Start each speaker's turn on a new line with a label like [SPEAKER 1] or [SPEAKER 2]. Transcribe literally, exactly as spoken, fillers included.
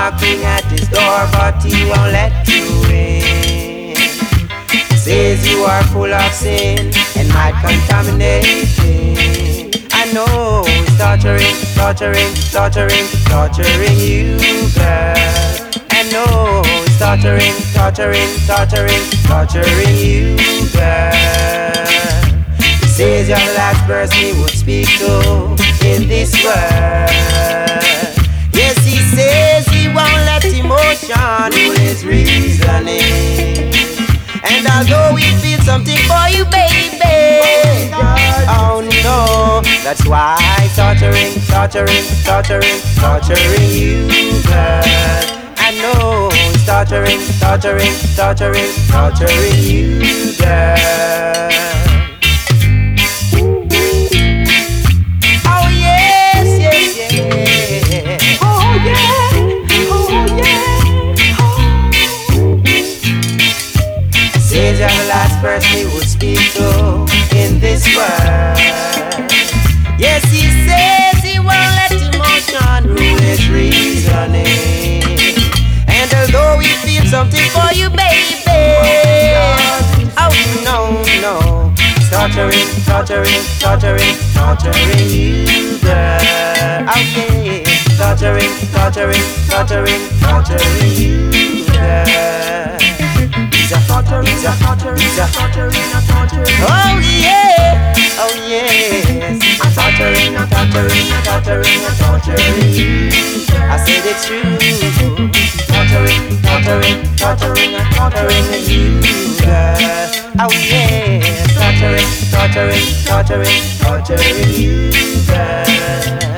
[SPEAKER 1] knocking at his door, but he won't let you in. Says you are full of sin and might contaminate him. I know he's torturing, torturing, torturing, torturing you, girl. I know he's torturing, torturing, torturing, torturing you, girl. He says you're the last person he would speak to in this world. Yes, he says he won't let emotion rule his reasoning. And although we feel something for you, baby, oh no, that's why torturing, torturing, torturing, torturing you, girl. I know it's torturing, torturing, torturing, torturing you, girl. Oh yes, yes, yes. Oh yeah, oh yeah. Oh. Says you're the last person he would speak to in this world. Yes, he says he won't let emotion rule his reasoning. And although we feel something for you, baby, oh no, no, torturing, torturing, torturing, torturing you, girl. Okay, torturing, torturing, torturing, torturing you, girl. He's a torturing, he's a torturing, he's a torturing, a torturing. Oh yeah, oh yes, a torturing, a torturing, a torturing, a torturing you. I said it's true. Torturing, torturing, torturing, and torturing you, girl. Oh yeah, torturing, torturing, torturing, torturing you, girl.